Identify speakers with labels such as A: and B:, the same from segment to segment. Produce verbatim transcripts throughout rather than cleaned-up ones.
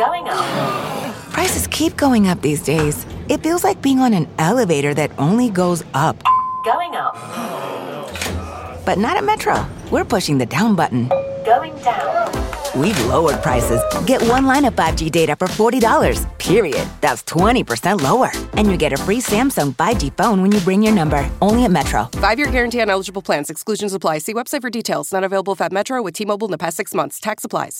A: Going up.
B: Prices keep going up these days. It feels like being on an elevator that only goes up.
A: Going up.
B: But not at Metro. We're pushing the down button.
A: Going down.
B: We've lowered prices. Get one line of five G data for forty dollars, period. That's twenty percent lower. And you get a free Samsung five G phone when you bring your number. Only at Metro.
C: Five-year guarantee on eligible plans. Exclusions apply. See website for details. Not available if at Metro with T-Mobile in the past six months. Tax applies.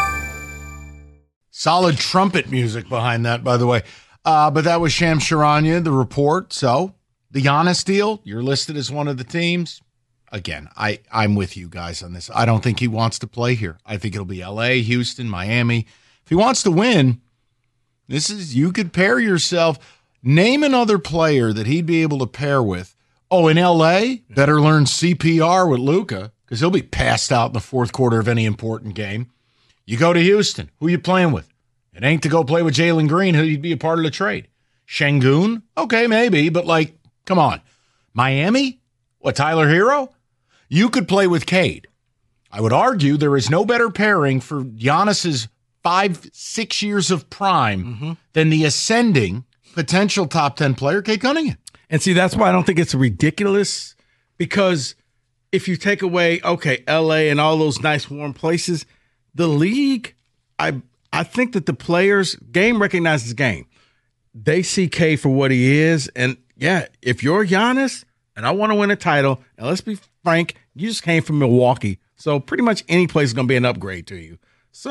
D: Solid trumpet music behind that, by the way. Uh, but that was Shams Charania, the report. So, the Giannis deal, you're listed as one of the teams. Again, I, I'm with you guys on this. I don't think he wants to play here. I think it'll be L A, Houston, Miami. If he wants to win, this is, you could pair yourself. Name another player that he'd be able to pair with. Oh, in L A, better learn C P R with Luka because he'll be passed out in the fourth quarter of any important game. You go to Houston. Who you playing with? It ain't to go play with Jalen Green, who'd be a part of the trade. Şengün? Okay, maybe, but like, come on. Miami? What, Tyler Hero? You could play with Cade. I would argue there is no better pairing for Giannis's five, six years of prime mm-hmm. than the ascending potential top ten player, Cade Cunningham.
E: And see, that's why I don't think it's ridiculous, because if you take away, okay, L A and all those nice warm places, the league, I I think that the players, game recognizes game. They see Cade for what he is. And yeah, if you're Giannis and I want to win a title, and let's be frank, you just came from Milwaukee. So pretty much any place is going to be an upgrade to you.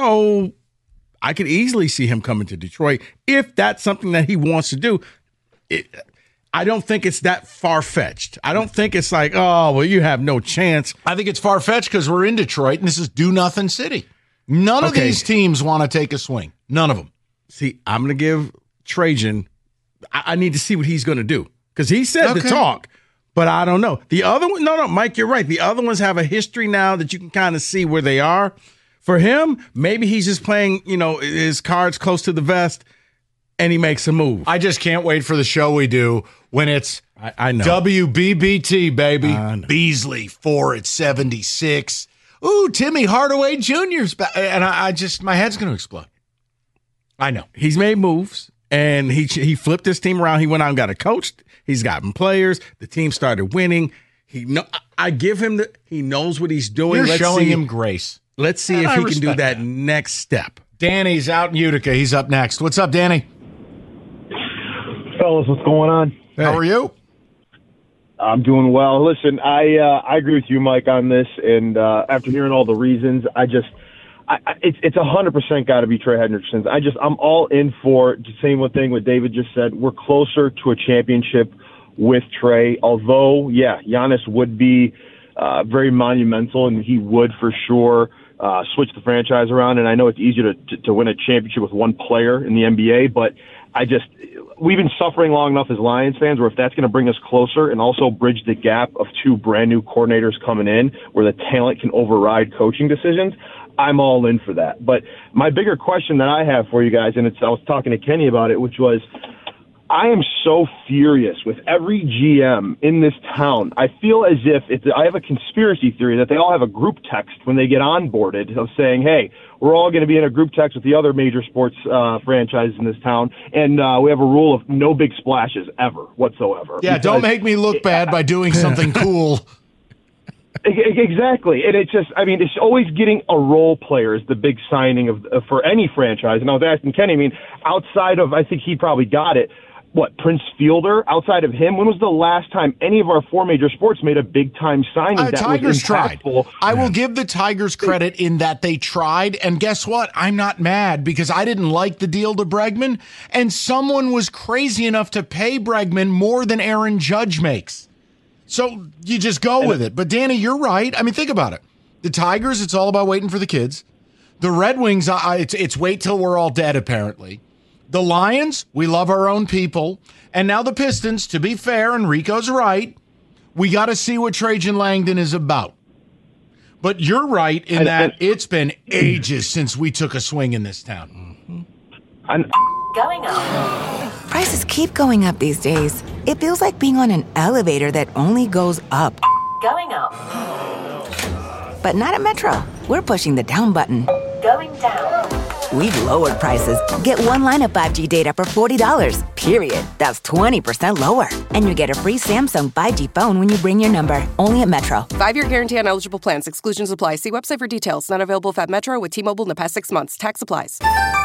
E: So I could easily see him coming to Detroit if that's something that he wants to do. It, I don't think it's that far-fetched. I don't think it's like, oh, well, you have no chance.
D: I think it's far-fetched because we're in Detroit, and this is do-nothing city. None of okay. these teams want to take a swing. None of them.
E: See, I'm going to give Trajan, I, I need to see what he's going to do because he said
D: okay.
E: to talk, but I don't know. The other one, no, no, Mike, you're right. The other ones have a history now that you can kind of see where they are. For him, maybe he's just playing, you know, his cards close to the vest, and he makes a move.
D: I just can't wait for the show we do when it's
E: I, I know.
D: W B B T, baby. Beasley, four at seventy-six. Ooh, Timmy Hardaway Junior's back. And I, I just, my head's going to explode. I know.
E: He's made moves, and he he flipped his team around. He went out and got a coach. He's gotten players. The team started winning. He know, I give him the, he knows what he's doing.
D: You're
E: Let's
D: showing
E: see,
D: him grace.
E: Let's see
D: and
E: if
D: I
E: he can do that,
D: that
E: next step.
D: Danny's out in Utica. He's up next. What's up, Danny?
F: Fellas, what's going on?
D: Hey. How are you?
F: I'm doing well. Listen, I uh, I agree with you, Mike, on this. And uh, after hearing all the reasons, I just I, I, it's it's a hundred percent got to be Trey Hendrickson. I just I'm all in for the same one thing what David just said. We're closer to a championship with Trey. Although, yeah, Giannis would be uh, very monumental, and he would for sure uh, switch the franchise around. And I know it's easier to, to to win a championship with one player in the N B A, but I just. We've been suffering long enough as Lions fans where if that's going to bring us closer and also bridge the gap of two brand new coordinators coming in where the talent can override coaching decisions, I'm all in for that. But my bigger question that I have for you guys, and it's, I was talking to Kenny about it, which was I am so furious with every G M in this town. I feel as if it's, I have a conspiracy theory that they all have a group text when they get onboarded of saying, hey, we're all going to be in a group text with the other major sports uh, franchises in this town, and uh, we have a rule of no big splashes ever whatsoever.
D: Yeah,
F: because
D: don't make me look it, bad by doing something cool.
F: Exactly, and it's just, I mean, it's always getting a role player is the big signing of uh, for any franchise. And I was asking Kenny, I mean, outside of, I think he probably got it, what, Prince Fielder, outside of him, when was the last time any of our four major sports made a big-time signing
D: uh,
F: that
D: Tigers
F: was
D: tried.
F: impactful?
D: I will give the Tigers credit in that they tried, and guess what? I'm not mad because I didn't like the deal to Bregman, and someone was crazy enough to pay Bregman more than Aaron Judge makes. So you just go with it. But, Danny, you're right. I mean, think about it. The Tigers, it's all about waiting for the kids. The Red Wings, I, it's, it's wait till we're all dead, apparently. The Lions, we love our own people. And now the Pistons, to be fair, and Rico's right, we got to see what Trajan Langdon is about. But you're right in that it's been ages since we took a swing in this town.
F: I'm
A: Going up.
B: Prices keep going up these days. It feels like being on an elevator that only goes up.
A: Going up.
B: But not at Metro. We're pushing the down button.
A: Going down.
B: We've lowered prices. Get one line of five G data for forty dollars, period. That's twenty percent lower. And you get a free Samsung five G phone when you bring your number. Only at Metro.
C: Five-year guarantee on eligible plans. Exclusions apply. See website for details. Not available if at Metro with T-Mobile in the past six months. Tax applies.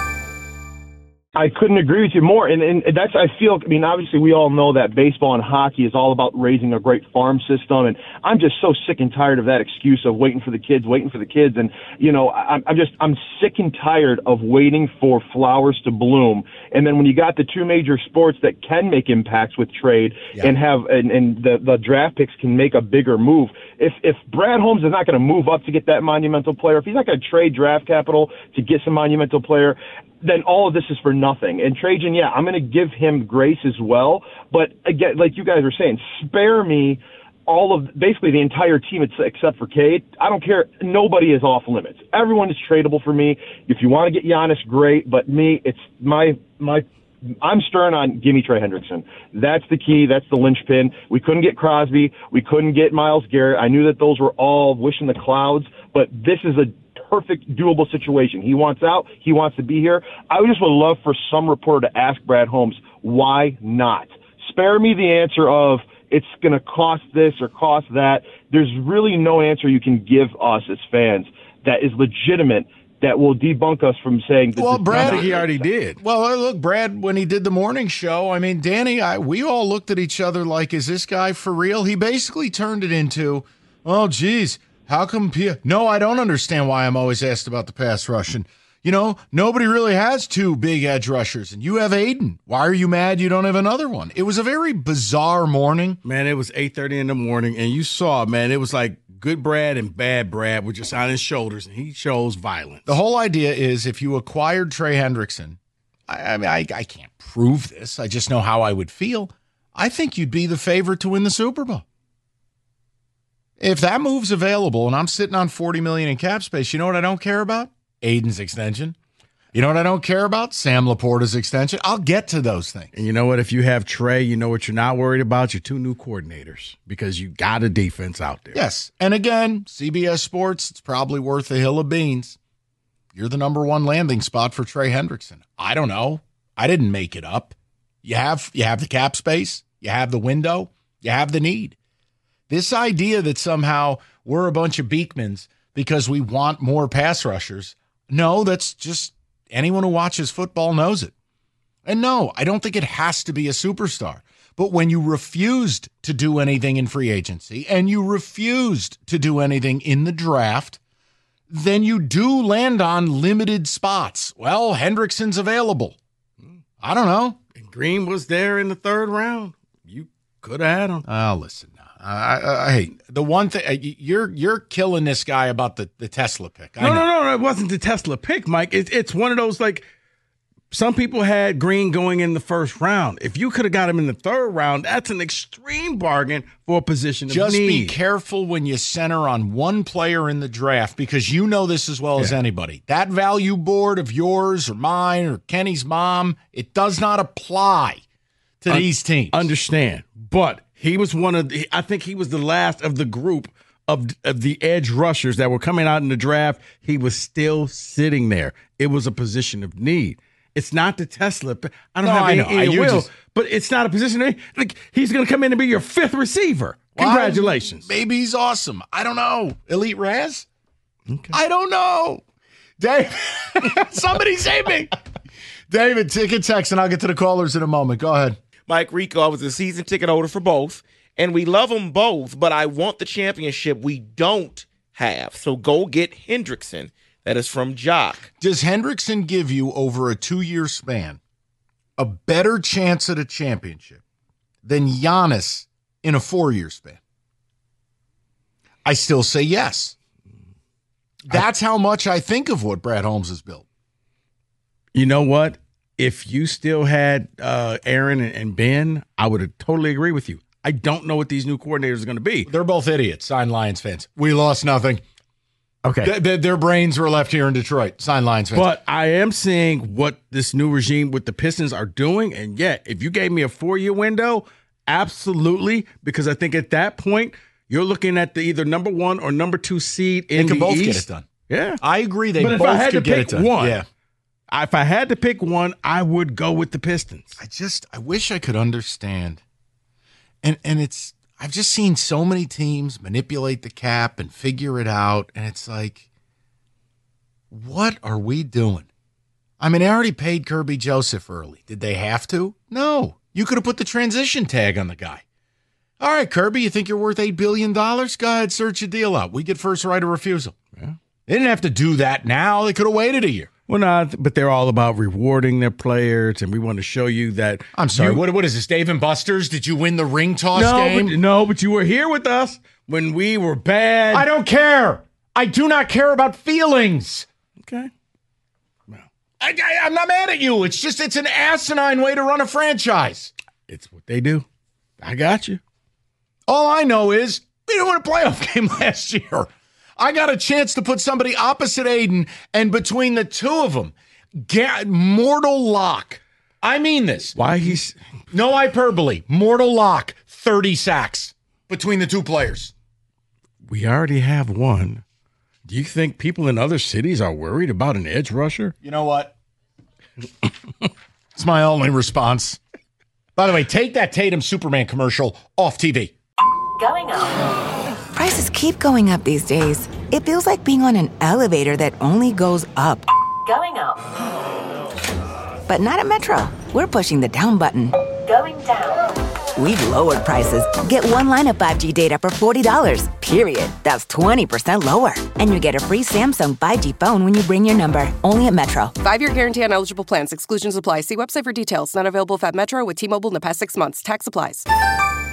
F: I couldn't agree with you more. And, and that's, I feel, I mean, obviously we all know that baseball and hockey is all about raising a great farm system. And I'm just so sick and tired of that excuse of waiting for the kids, waiting for the kids. And, you know, I'm, I'm just, I'm sick and tired of waiting for flowers to bloom. And then when you got the two major sports that can make impacts with trade yeah. and have, and, and the, the draft picks can make a bigger move. If, if Brad Holmes is not going to move up to get that monumental player, if he's not going to trade draft capital to get some monumental player, then all of this is for nothing. And Trajan, yeah, I'm going to give him grace as well. But again, like you guys were saying, spare me all of basically the entire team except for Cade. I don't care. Nobody is off limits. Everyone is tradable for me. If you want to get Giannis, great. But me, it's my my. I'm stern on give me Trey Hendrickson. That's the key. That's the linchpin. We couldn't get Crosby. We couldn't get Myles Garrett. I knew that those were all wishing the clouds. But this is a perfect, doable situation. He wants out. He wants to be here. I just would love for some reporter to ask Brad Holmes, why not? Spare me the answer of it's going to cost this or cost that. There's really no answer you can give us as fans that is legitimate that will debunk us from saying this.
D: Well, Brad,
E: he already did.
D: Well, look, Brad, when he did the morning show, I mean, Danny, I, we all looked at each other like, is this guy for real? He basically turned it into, oh, geez, how come? P- no, I don't understand why I'm always asked about the pass rush. And, you know, nobody really has two big edge rushers, and you have Aiden. Why are you mad you don't have another one? It was a very bizarre morning.
E: Man, it was eight thirty in the morning, and you saw, man, it was like good Brad and bad Brad were just on his shoulders, and he shows violence.
D: The whole idea is if you acquired Trey Hendrickson, I, I mean, I, I can't prove this. I just know how I would feel. I think you'd be the favorite to win the Super Bowl. If that move's available and I'm sitting on forty million dollars in cap space, you know what I don't care about? Aiden's extension. You know what I don't care about? Sam Laporta's extension. I'll get to those things.
E: And you know what? If you have Trey, you know what you're not worried about? Your two new coordinators, because you got a defense out there.
D: Yes. And again, C B S Sports, it's probably worth a hill of beans. You're the number one landing spot for Trey Hendrickson. I don't know. I didn't make it up. You have you have the cap space. You have the window. You have the need. This idea that somehow we're a bunch of Beekmans because we want more pass rushers, no, that's just anyone who watches football knows it. And no, I don't think it has to be a superstar. But when you refused to do anything in free agency and you refused to do anything in the draft, then you do land on limited spots. Well, Hendrickson's available. I don't know.
E: And Green was there in the third round. You could have had him.
D: Oh, listen. I, I, I hate the one thing you're you're killing this guy about the, the Tesla pick. I
E: no,
D: know.
E: no, no, no. It wasn't the Tesla pick, Mike. It, it's one of those like some people had Green going in the first round. If you could have got him in the third round, that's an extreme bargain for a position of
D: Just
E: need.
D: be careful when you center on one player in the draft because you know this as well yeah. as anybody. That value board of yours or mine or Kenny's mom, it does not apply to Un- these teams.
E: Understand, but. He was one of the, I think he was the last of the group of, of the edge rushers that were coming out in the draft. He was still sitting there. It was a position of need. It's not the Tesla. I don't
D: no,
E: have any
D: I know.
E: ill will,
D: just,
E: but it's not a position of need. Like, he's going to come in and be your fifth receiver. Congratulations.
D: Well, maybe he's awesome. I don't know. Elite Raz? Okay. I don't know. Dave, somebody save me. David, take a text and I'll get to the callers in a moment. Go ahead.
G: Mike Rico, I was a season ticket holder for both, and we love them both, but I want the championship we don't have. So go get Hendrickson. That is from Jock.
D: Does Hendrickson give you, over a two-year span, a better chance at a championship than Giannis in a four-year span? I still say yes. That's I, how much I think of what Brad Holmes has built.
E: You know what? If you still had uh, Aaron and, and Ben, I would have totally agree with you. I don't know what these new coordinators are going to be.
D: They're both idiots. Sign Lions fans. We lost nothing.
E: Okay.
D: Th- th- their brains were left here in Detroit. Sign Lions fans.
E: But I am seeing what this new regime with the Pistons are doing. And yet, if you gave me a four-year window, absolutely. Because I think at that point, you're looking at the either number one or number two seed in
D: they
E: the
D: can both
E: East.
D: get it done.
E: Yeah.
D: I agree. They
E: but
D: both
E: if I had
D: could
E: to
D: get
E: pick
D: it done.
E: one,
D: yeah.
E: If I had to pick one, I would go with the Pistons.
D: I just, I wish I could understand. And and it's, I've just seen so many teams manipulate the cap and figure it out. And it's like, what are we doing? I mean, I already paid Kirby Joseph early. Did they have to? No. You could have put the transition tag on the guy. All right, Kirby, you think you're worth eight billion dollars? Go ahead, search a deal out. We get first right of refusal.
E: Yeah.
D: They didn't have to do that now. They could have waited a year.
E: Well, not, but they're all about rewarding their players, and we want to show you that.
D: I'm sorry.
E: You,
D: what what is this, Dave and Buster's? Did you win the ring toss
E: no,
D: game?
E: But, no, but you were here with us when we were bad.
D: I don't care. I do not care about feelings.
E: Okay.
D: Well, I, I, I'm not mad at you. It's just it's an asinine way to run a franchise.
E: It's what they do. I got you.
D: All I know is we didn't win a playoff game last year. I got a chance to put somebody opposite Aiden, and between the two of them, get mortal lock. I mean this.
E: Why he's
D: no hyperbole. Mortal lock. thirty sacks between the two players.
E: We already have one. Do you think people in other cities are worried about an edge rusher?
D: You know what? It's my only response. By the way, take that Tatum Superman commercial off T V.
A: Going up.
B: Prices keep going up these days. It feels like being on an elevator that only goes up.
A: Going up.
B: But not at Metro. We're pushing the down button.
A: Going down.
B: We've lowered prices. Get one line of five G data for forty dollars, period. That's twenty percent lower. And you get a free Samsung five G phone when you bring your number. Only at Metro.
C: Five-year guarantee on eligible plans. Exclusions apply. See website for details. Not available if at Metro with T-Mobile in the past six months. Tax applies.